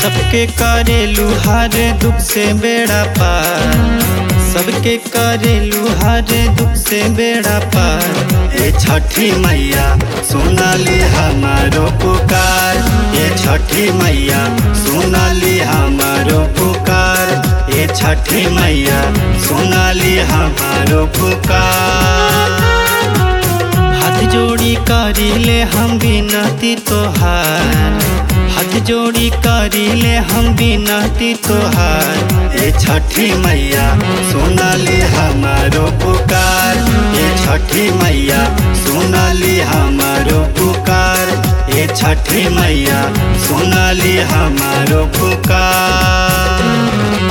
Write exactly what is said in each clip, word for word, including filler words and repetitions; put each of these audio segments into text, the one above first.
सबके करेलू हर दुख से बेड़ा पार, सबके करेलू हर दुख से बेड़ा पार। ये छठी मैया सुनली हमारो पुकार, ये छठी मैया सुनली हमारो पुकार, ये छठी मैया सुनली हमारो पुकार। हाथ जोड़ी करीले हम बिनती तोहार, हाथ जोड़ी करीले हम बिनती तोहार। ये छठी मैया सुनली हमारो पुकार, ये छठी मैया सुनली हमारो पुकार, ये छठी मैया सुनली हमारो पुकार।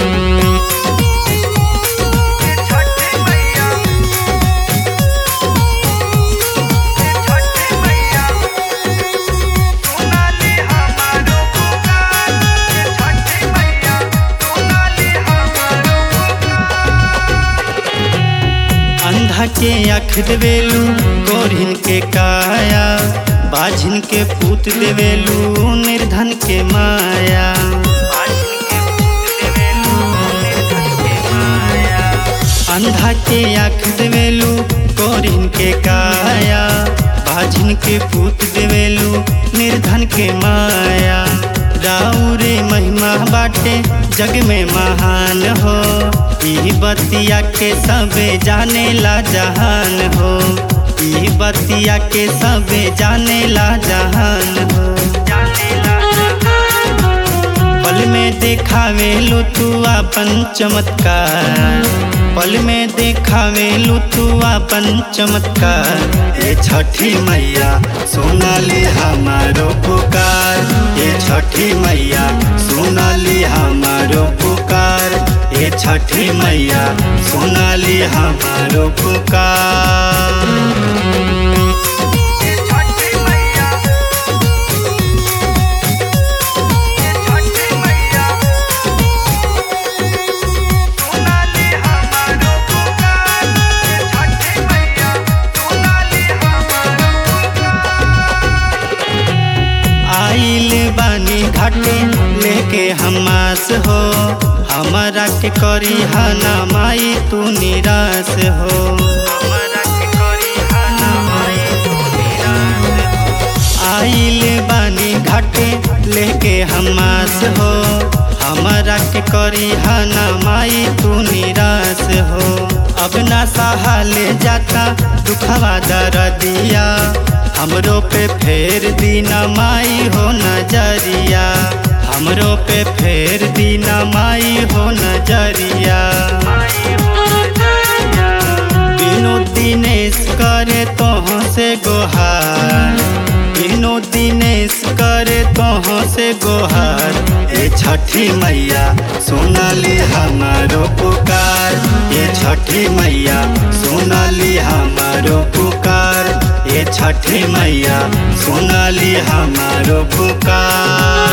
अंधा के आँख देवेलू, गोरिन के काया, बाझिन के पूत देवेलू, निर्धन के माया। अंधा के आँख देवेलू, गोरिन के काया, बाझिन के पूत देवेलू, निर्धन के माया। राउरे महिमा बाटे जग में महान हो, ई बतिया के सबे जाने ला जहान हो, ई बतिया के सबे जाने ला जहान हो। पल में देखावेलू तू अपन चमत्कार, पल में देखावेलू तू अपन चमत्कार। ये छठी मैया सुनली हमारो पुकार, ये छठी मैया सुनली हमारो पुकार, ये छठी मैया सुनली हमारो पुकार। आइल बानी घाटे लेके हमास हो, हमारा के करी हना माई तू निराश हो। आइल बानी घाटे लेके हमास हो, हमारा के करी हना माई तू निराश हो। अब ना सहाले जाता दुखवा दर्दिया, हमरो पे फेर दीना माई हो नजरिया, हमरो पे फेर दीना माई हो नजरिया। बिनु दिनेश करे तोह से गोहार, बिनु दिनेश करे तोह से गोहार। ये छठी मैया सुनली हमारो पुकार, ये छठी मैया सुनली हमारो पुकार, ये छठी मैया सुनली हमारो पुकार।